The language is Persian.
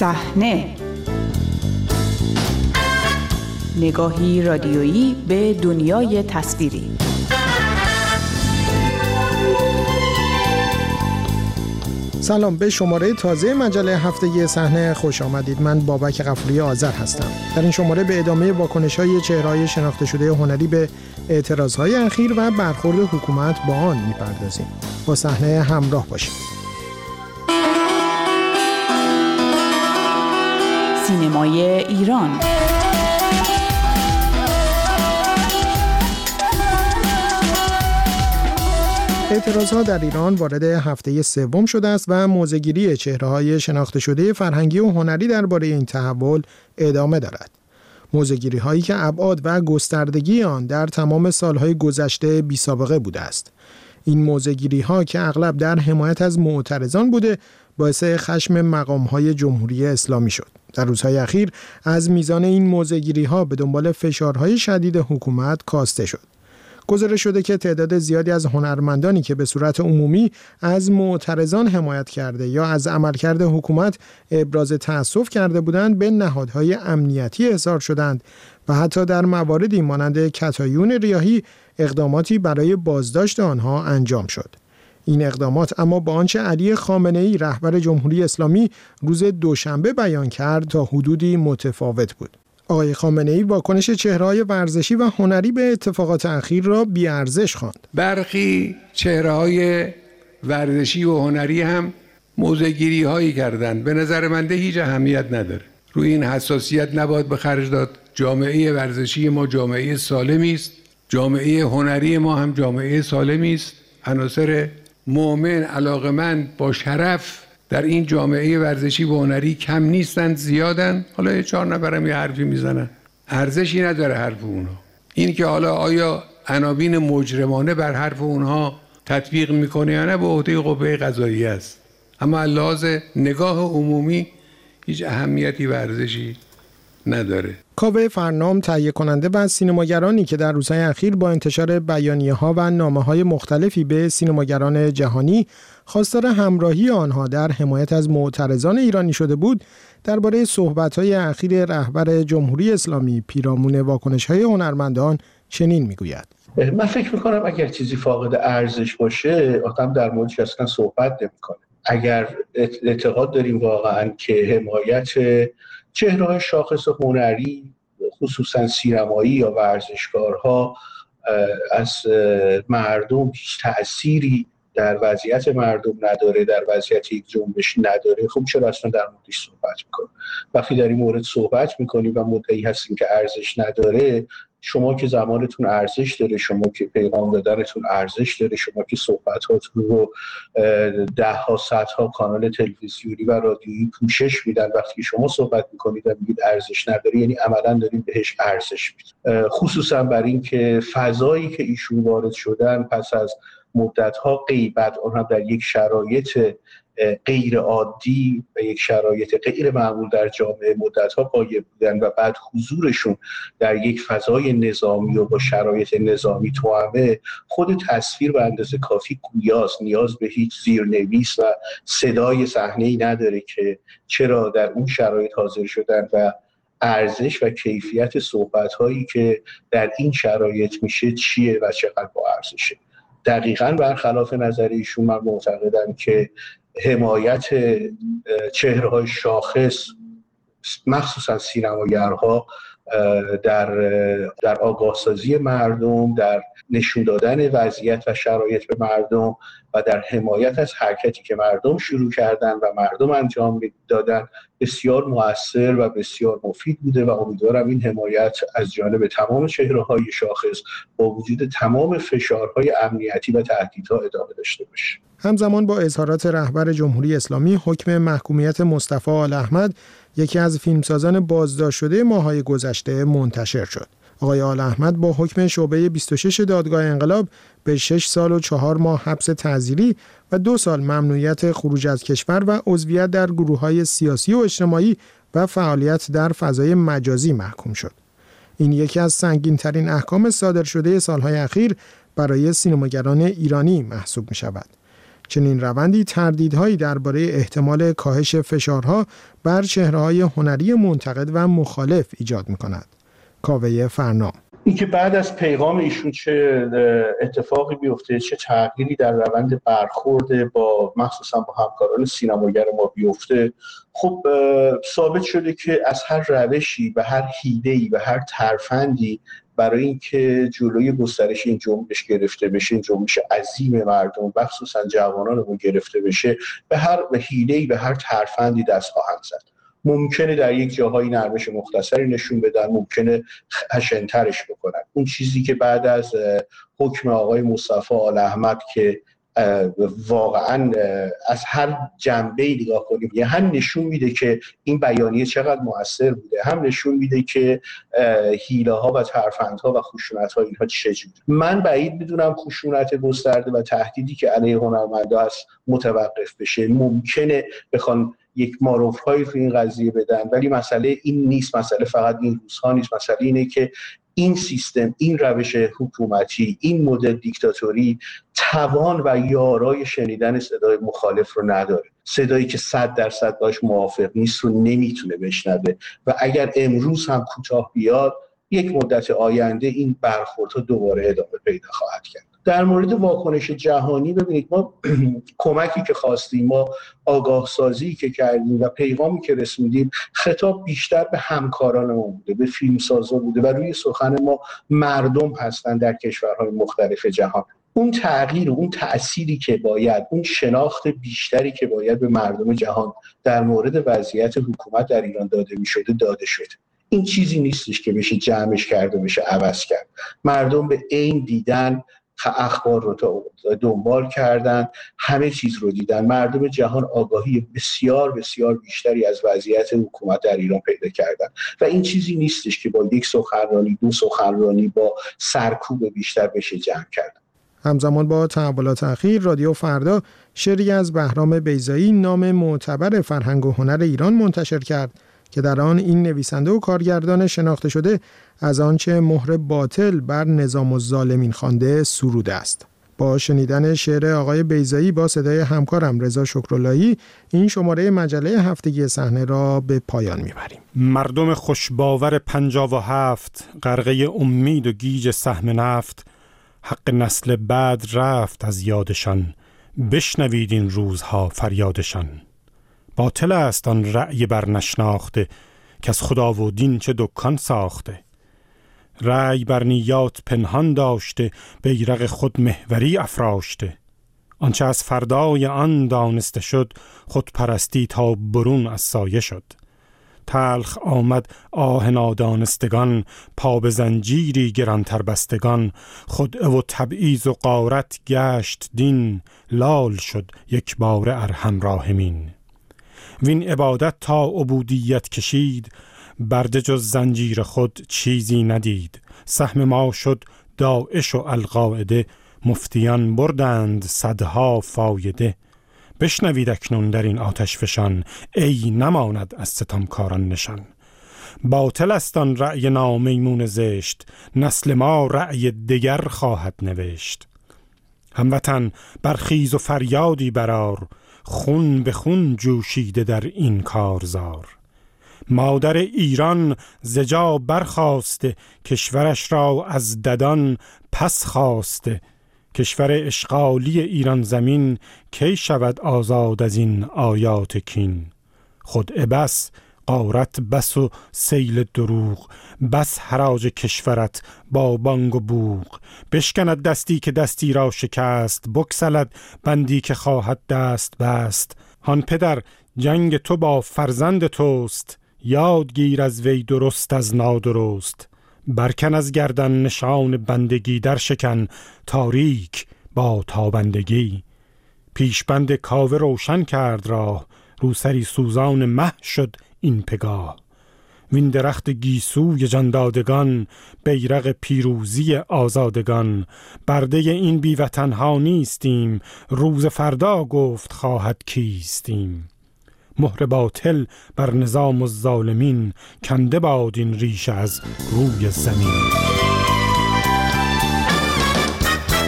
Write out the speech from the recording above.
صحنه، نگاهی رادیویی به دنیای تصویری. سلام، به شماره تازه مجله هفتگی صحنه خوش آمدید. من بابک غفوری آذر هستم. در این شماره به ادامه واکنش‌های چهره‌های شناخته شده هنری به اعتراضهای اخیر و برخورد حکومت با آن می‌پردازیم. با صحنه همراه باشید. سینمای ایران. اعتراضها در ایران وارد هفته سوم شده است و موضع‌گیری چهره‌های شناخته شده فرهنگی و هنری درباره این تحول ادامه دارد. موضع‌گیری‌هایی که ابعاد و گستردگی آن در تمام سالهای گذشته بی‌سابقه بوده است. این موضع‌گیری‌ها که اغلب در حمایت از معترضان بوده، باعث خشم مقام‌های جمهوری اسلامی شد. در روزهای اخیر از میزان این موضع‌گیری‌ها به دنبال فشارهای شدید حکومت کاسته شد. گزارش شده که تعداد زیادی از هنرمندانی که به صورت عمومی از معترضان حمایت کرده یا از عملکرد حکومت ابراز تأسف کرده بودند، به نهادهای امنیتی احضار شدند و حتی در مواردی مانند کتایون ریاحی اقداماتی برای بازداشت آنها انجام شد. این اقدامات اما با آنچه علی خامنه‌ای رهبر جمهوری اسلامی روز دوشنبه بیان کرد تا حدودی متفاوت بود. آقای خامنه‌ای واکنش چهره‌های ورزشی و هنری به اتفاقات اخیر را بی‌ارزش خواند. برخی چهره‌های ورزشی و هنری هم موضع‌گیری‌هایی کردند. به نظر من هیچ اهمیت نداره. روی این حساسیت نباید به خرج داد. جامعه ورزشی ما جامعه سالمی است. جامعه هنری ما هم جامعه سالمی است. عناصر مؤمن، علاقه‌مند، با شرف در این جامعه ورزشی و هنری کم نیستند، زیادند. حالا یه 4 نفرم یه حرفی میزنن، ارزشی نداره حرف اونها. این که حالا آیا عناوین مجرمانه بر حرف اونها تطبیق میکنه یا نه به عهده قوه قضاییه است، اما از لحاظ نگاه عمومی هیچ اهمیتی و ارزشی نداره. کاوه فرنام، تهیه کننده و سینماگرانی که در روزهای اخیر با انتشار بیانیه‌ها و نامه‌های مختلفی به سینماگران جهانی خواستار همراهی آنها در حمایت از معترضان ایرانی شده بود، درباره صحبت‌های اخیر رهبر جمهوری اسلامی پیرامون واکنش‌های هنرمندان چنین می‌گوید: من فکر می‌کنم اگر چیزی فاقد ارزش باشه، آدم در موردش اصلا صحبت نمی‌کنه. اگر اعتقاد داریم واقعاً که حمایت چهره‌های شاخص هنری، خصوصاً سینمایی یا ورزشکارها، از مردم هیچ تأثیری در وضعیت مردم نداره، در وضعیت یک جنبش نداره، خب چرا اصلا در موردش صحبت میکنیم؟ وقتی در این مورد صحبت میکنیم و مدعی هستیم که ارزش نداره، شما که زمانتون ارزش داره، شما که پیغام دادنتون ارزش داره، شما که صحبتاتون رو ده‌ها صدها کانال تلویزیونی و رادیویی پوشش میدن، وقتی شما صحبت میکنید و میگید ارزش نداره، یعنی عملاً دارید بهش ارزش میدید. خصوصا بر این که فضایی که ایشون وارد شدن پس از مدت‌ها غیبت، اون هم در یک شرایط غیر عادی و یک شرایط غیر معمول در جامعه مدت‌ها غایب بودن و بعد حضورشون در یک فضای نظامی و با شرایط نظامی توامه، خود تصویر به اندازه کافی گویاست، نیاز به هیچ زیرنویس و صدای صحنه‌ای نداره که چرا در اون شرایط حاضر شدن و ارزش و کیفیت صحبت‌هایی که در این شرایط میشه چیه و چقدر با ارزشه. دقیقاً برخلاف نظر ایشون، من معتقدم که حمایت چهره‌های شاخص، مخصوصاً سینماگرها، در آگاهسازی مردم، در نشون دادن وضعیت و شرایط به مردم و در حمایت از حرکتی که مردم شروع کردن و مردم انجام دادن بسیار مؤثر و بسیار مفید بوده و امیدوارم این حمایت از جانب تمام چهره‌های شاخص با وجود تمام فشارهای امنیتی و تهدیدها ادامه داشته باشه. همزمان با اظهارات رهبر جمهوری اسلامی، حکم محکومیت مصطفی آلاحمد، یکی از فیلمسازان بازداشت شده ماه‌های گذشته، منتشر شد. آقای آلاحمد با حکم شعبه 26 دادگاه انقلاب به 6 سال و 4 ماه حبس تعزیری و 2 سال ممنوعیت خروج از کشور و عضویت در گروه‌های سیاسی و اجتماعی و فعالیت در فضای مجازی محکوم شد. این یکی از سنگین‌ترین احکام صادر شده سالهای اخیر برای سینماگران ایرانی محسوب می‌شود. چنین روندی تردیدهایی درباره احتمال کاهش فشارها بر چهره‌های هنری منتقد و مخالف ایجاد می‌کند. کاوه فرنا: اینکه بعد از پیغام ایشون چه اتفاقی بیفته، چه تغییری در روند برخورد با مخصوصا با همکاران سینماگر ما بیفته، خب ثابت شده که از هر روشی و هر حیله‌ای و هر ترفندی برای اینکه جلوی گسترش این جنبش گرفته بشه، این جنبش عظیم مردم و خصوصا جوانانمون گرفته بشه، به هر حیله‌ای به هر ترفندی دست خواهند زد. ممکنه در یک جاهای نرمش مختصری نشون بدن، ممکنه خشن‌ترش بکنن. اون چیزی که بعد از حکم آقای مصطفی آل احمد که واقعا از هر جنبه‌ای نگاه کنیم، یه هم نشون میده که این بیانیه چقدر مؤثر بوده، هم نشون میده که حیله‌ها و ترفندها و خشونت‌ها اینها چجوری. من بعید میدونم خشونت گسترده و تهدیدی که علیه هنرمندا هست متوقف بشه. ممکنه بخوان یک معروف‌هایی رو این قضیه بدن، ولی مسئله این نیست، مسئله فقط این روزها نیست، مسئله اینه که این سیستم، این روش حکومتی، این مدل دیکتاتوری توان و یارای شنیدن صدای مخالف رو نداره. صدایی که 100% باش موافق نیست رو نمیتونه بشنوه و اگر امروز هم کوتاه بیاد، یک مدت آینده این برخوردها دوباره ادامه پیدا خواهد کرد. در مورد واکنش جهانی ببینید، ما کمکی که خواستیم، ما آگاه سازی که کردیم و پیغامی که رسوندیم، خطاب بیشتر به همکارانمون بوده، به فیلمسازا بوده و روی سخن ما مردم هستن در کشورهای مختلف جهان. اون تغییر و اون تأثیری که باید، اون شناخت بیشتری که باید به مردم جهان در مورد وضعیت حکومت در ایران داده می‌شده داده شده. این چیزی نیستش که بشه جمعش کرد و بشه عوض کرد. مردم به عین دیدن، اخبار رو دنبال کردن، همه چیز رو دیدن. مردم جهان آگاهی بسیار بسیار بیشتری از وضعیت حکومت در ایران پیدا کردن و این چیزی نیستش که با یک سخنرانی، دو سخنرانی با سرکوب بیشتر بشه جمع کرد. همزمان با تحولات اخیر، رادیو فردا شعری از بهرام بیضایی، نام معتبر فرهنگ و هنر ایران منتشر کرد که در آن این نویسنده و کارگردان شناخته شده از آنچه مهر باطل بر نظام الظالمین خوانده سروده است. با شنیدن شعر آقای بیضایی با صدای همکارم رضا شکراللهی، این شماره مجله هفتگی صحنه را به پایان میبریم. مردم خوشباور 57 غرقه امید و گیج سهم نفت، حق نسل بعد رفت از یادشان، بشنوید این روزها فریادشان. باطل است آن رأی بر نشناخته، که از خدا و دین چه دکان ساخته. رأی بر نیات پنهان داشته، بیرق خود محوری افراشته. آنچه از فردای آن دانسته شد، خود پرستی تا برون از سایه شد. تلخ آمد آه نادانستگان، پا به زنجیری گرانتر بستگان. خدعه و تبعیض و غارت گشت دین، لال شد یک بار ارحم راحمین. وین عبادت تا عبودیت کشید، برده جز زنجیر خود چیزی ندید. سهم ما شد داعش و القاعده، مفتیان بردند صدها فایده. بشنوید اکنون در این آتش فشان، ای نماند از ستمکاران نشان. باطل است آن رأی نامیمون زشت، نسل ما رأی دگر خواهد نوشت. هموطن برخیز و فریادی برار، خون به خون جوشیده در این کارزار. مادر ایران زجا برخاسته، کشورش را از ددان پس خواسته. کشور اشغالی ایران زمین، کی شود آزاد از این آیات کین. خود بس غارت بس و سیل دروغ، بس حراج کشورت با بانگ و بوق. بشکند دستی که دستی را شکست، بکسلد بندی که خواهد دست بست. هان پدر جنگ تو با فرزند توست، یاد گیر از وی درست از نادرست. برکن از گردن نشان بندگی، در شکن تاریک با تابندگی. پیشبند کاوه روشن کرد راه، روسری سوزان مه شد این پگاه. وین درخت گیسوی جاندادگان، بیرق پیروزی آزادگان. برده این بیوطنها نیستیم، روز فردا گفت خواهد کیستیم. مهر باطل بر نظام الظالمین، کنده باد این ریشه از روی زمین.